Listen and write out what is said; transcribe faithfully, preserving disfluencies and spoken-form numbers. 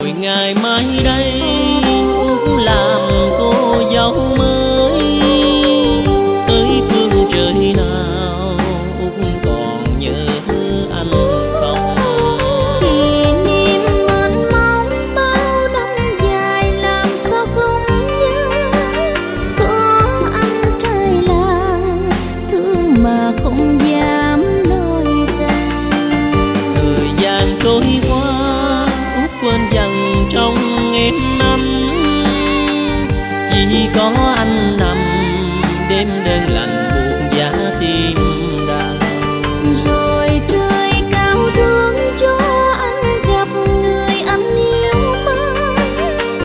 rồi ngày mai đây Út làm cô dâu mới. Tới phương trời nào Út còn nhớ anh không? Kỷ niệm mênh mông bao năm dài làm sao không nhớ. Có anh trai là thương mà không nhớ.